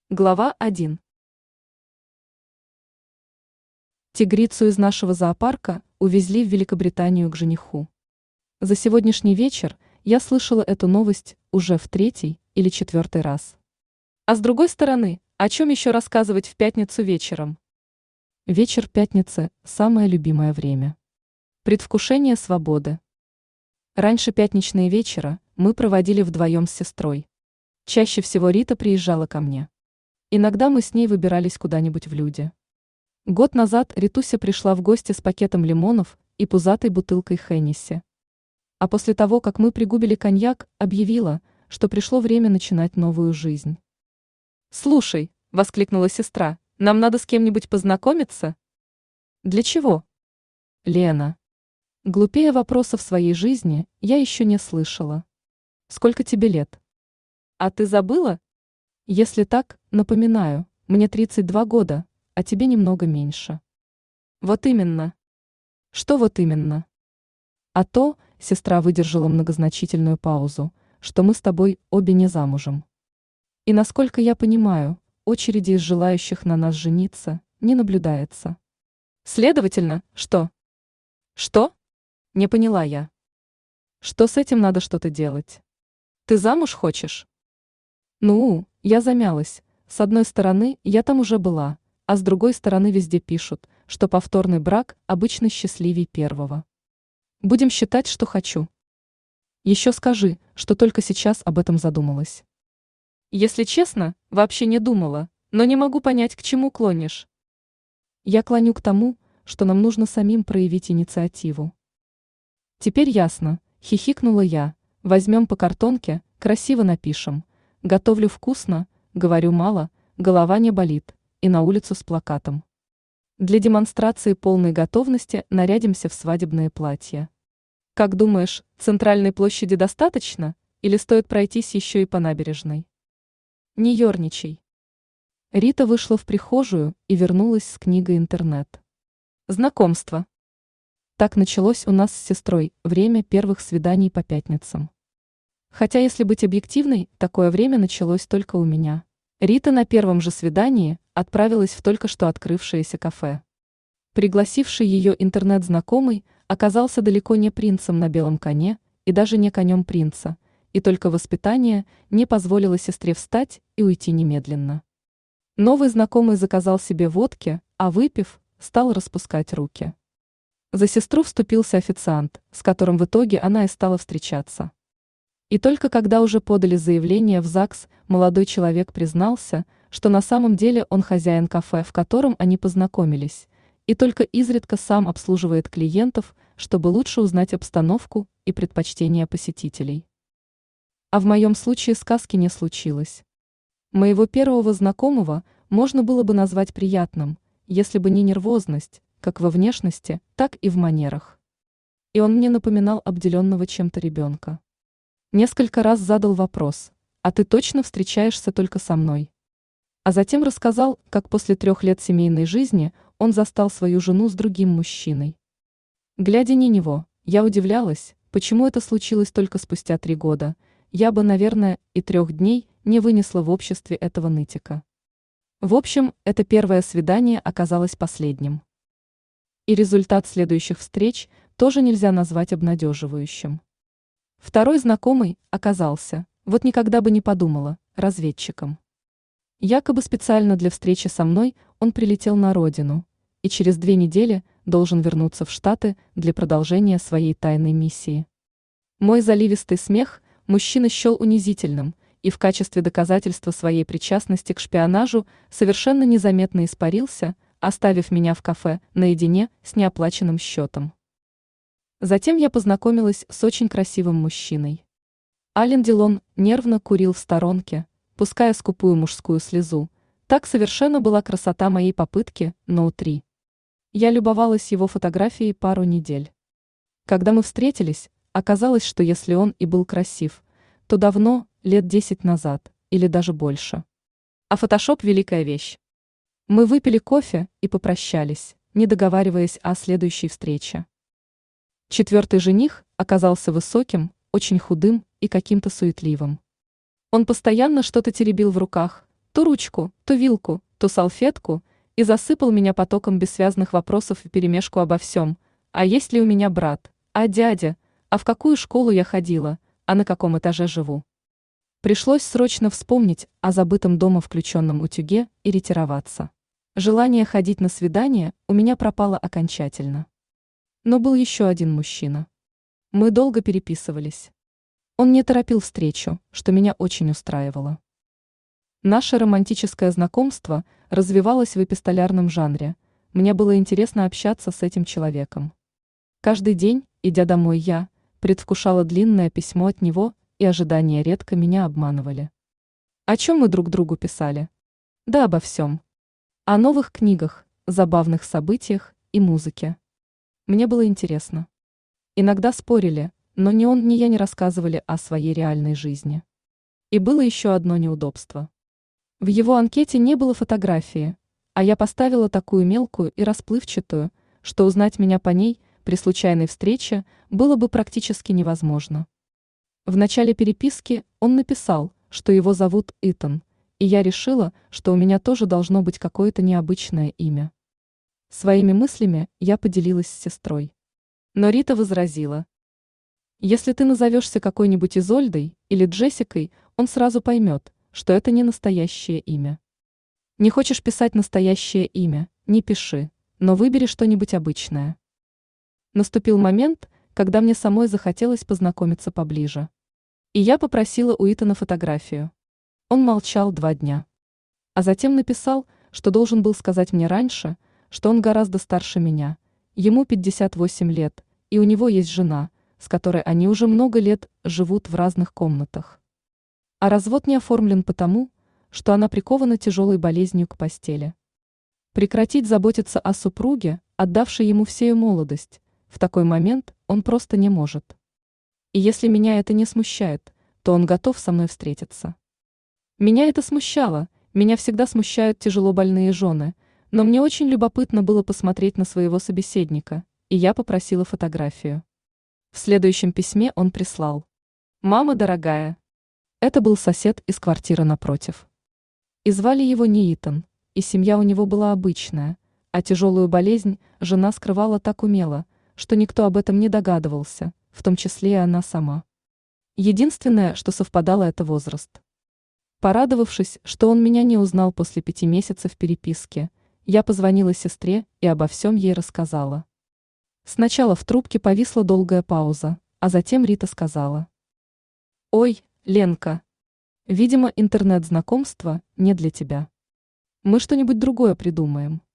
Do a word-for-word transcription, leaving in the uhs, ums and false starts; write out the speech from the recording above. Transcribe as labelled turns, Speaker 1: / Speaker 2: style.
Speaker 1: Глава один. Тигрицу из нашего зоопарка увезли в Великобританию к жениху. За сегодняшний вечер я слышала эту новость уже в третий или четвертый раз. А с другой стороны, о чем еще рассказывать в пятницу вечером? Вечер пятницы – самое любимое время. Предвкушение свободы. Раньше пятничные вечера мы проводили вдвоем с сестрой. Чаще всего Рита приезжала ко мне. Иногда мы с ней выбирались куда-нибудь в люди. Год назад Ритуся пришла в гости с пакетом лимонов и пузатой бутылкой Хеннесси. А после того, как мы пригубили коньяк, объявила, что пришло время начинать новую жизнь. «Слушай», — воскликнула сестра, — «нам надо с кем-нибудь познакомиться?» «Для чего?» «Лена». Глупее вопроса в своей жизни я еще не слышала. «Сколько тебе лет?» «А ты забыла?» «Если так, напоминаю, мне тридцать два года, а тебе немного меньше». «Вот именно». «Что вот именно?» «А то», — сестра выдержала многозначительную паузу, «что мы с тобой обе не замужем. И насколько я понимаю, очереди из желающих на нас жениться не наблюдается. Следовательно, что?» «Что?» — не поняла я. «Что с этим надо что-то делать? Ты замуж хочешь?» «Ну, я замялась. С одной стороны, я там уже была, а с другой стороны везде пишут, что повторный брак обычно счастливей первого. Будем считать, что хочу». «Еще скажи, что только сейчас об этом задумалась». «Если честно, вообще не думала, но не могу понять, к чему клонишь». «Я клоню к тому, что нам нужно самим проявить инициативу». «Теперь ясно», — хихикнула я. «Возьмем по картонке, красиво напишем. Готовлю вкусно, говорю мало, голова не болит, и на улицу с плакатом. Для демонстрации полной готовности нарядимся в свадебные платья. Как думаешь, центральной площади достаточно, или стоит пройтись еще и по набережной?» «Не ерничай». Рита вышла в прихожую и вернулась с книгой «Интернет». Знакомство. Так началось у нас с сестрой время первых свиданий по пятницам. Хотя, если быть объективной, такое время началось только у меня. Рита на первом же свидании отправилась в только что открывшееся кафе. Пригласивший ее интернет-знакомый оказался далеко не принцем на белом коне и даже не конем принца, и только воспитание не позволило сестре встать и уйти немедленно. Новый знакомый заказал себе водки, а выпив, стал распускать руки. За сестру вступился официант, с которым в итоге она и стала встречаться. И только когда уже подали заявление в ЗАГС, молодой человек признался, что на самом деле он хозяин кафе, в котором они познакомились, и только изредка сам обслуживает клиентов, чтобы лучше узнать обстановку и предпочтения посетителей. А в моем случае сказки не случилось. Моего первого знакомого можно было бы назвать приятным, если бы не нервозность, как во внешности, так и в манерах. И он мне напоминал обделенного чем-то ребенка. Несколько раз задал вопрос: «А ты точно встречаешься только со мной?» А затем рассказал, как после трех лет семейной жизни он застал свою жену с другим мужчиной. Глядя на него, я удивлялась, почему это случилось только спустя три года. Я бы, наверное, и трех дней не вынесла в обществе этого нытика. В общем, это первое свидание оказалось последним. И результат следующих встреч тоже нельзя назвать обнадеживающим. Второй знакомый оказался, вот никогда бы не подумала, разведчиком. Якобы специально для встречи со мной он прилетел на родину и через две недели должен вернуться в Штаты для продолжения своей тайной миссии. Мой заливистый смех мужчина счел унизительным и в качестве доказательства своей причастности к шпионажу совершенно незаметно испарился, оставив меня в кафе наедине с неоплаченным счетом. Затем я познакомилась с очень красивым мужчиной. Ален Делон нервно курил в сторонке, пуская скупую мужскую слезу. Так совершенно была красота моей попытки ноу три. Я любовалась его фотографией пару недель. Когда мы встретились, оказалось, что если он и был красив, то давно, лет десять назад, или даже больше. А фотошоп – великая вещь. Мы выпили кофе и попрощались, не договариваясь о следующей встрече. Четвертый жених оказался высоким, очень худым и каким-то суетливым. Он постоянно что-то теребил в руках, то ручку, то вилку, то салфетку и засыпал меня потоком бессвязных вопросов вперемешку обо всем. А есть ли у меня брат? А дядя? А в какую школу я ходила? А на каком этаже живу? Пришлось срочно вспомнить о забытом дома включенном утюге и ретироваться. Желание ходить на свидание у меня пропало окончательно. Но был еще один мужчина. Мы долго переписывались. Он не торопил встречу, что меня очень устраивало. Наше романтическое знакомство развивалось в эпистолярном жанре. Мне было интересно общаться с этим человеком. Каждый день, идя домой, я предвкушала длинное письмо от него, и ожидания редко меня обманывали. О чем мы друг другу писали? Да обо всем. О новых книгах, забавных событиях и музыке. Мне было интересно. Иногда спорили, но ни он, ни я не рассказывали о своей реальной жизни. И было еще одно неудобство. В его анкете не было фотографии, а я поставила такую мелкую и расплывчатую, что узнать меня по ней при случайной встрече было бы практически невозможно. В начале переписки он написал, что его зовут Итан, и я решила, что у меня тоже должно быть какое-то необычное имя. Своими мыслями я поделилась с сестрой. Но Рита возразила: «Если ты назовешься какой-нибудь Изольдой или Джессикой, он сразу поймет, что это не настоящее имя. Не хочешь писать настоящее имя, не пиши, но выбери что-нибудь обычное». Наступил момент, когда мне самой захотелось познакомиться поближе. И я попросила у Итана фотографию. Он молчал два дня. А затем написал, что должен был сказать мне раньше, что он гораздо старше меня, ему пятьдесят восемь лет, и у него есть жена, с которой они уже много лет живут в разных комнатах. А развод не оформлен потому, что она прикована тяжелой болезнью к постели. Прекратить заботиться о супруге, отдавшей ему всею молодость, в такой момент он просто не может. И если меня это не смущает, то он готов со мной встретиться. Меня это смущало, меня всегда смущают тяжело больные жены, но мне очень любопытно было посмотреть на своего собеседника, и я попросила фотографию. В следующем письме он прислал: «Мама дорогая». Это был сосед из квартиры напротив. И звали его не Итан, и семья у него была обычная, а тяжелую болезнь жена скрывала так умело, что никто об этом не догадывался, в том числе и она сама. Единственное, что совпадало, это возраст. Порадовавшись, что он меня не узнал после пяти месяцев переписки, я позвонила сестре и обо всем ей рассказала. Сначала в трубке повисла долгая пауза, а затем Рита сказала: «Ой, Ленка, видимо, интернет-знакомство не для тебя. Мы что-нибудь другое придумаем».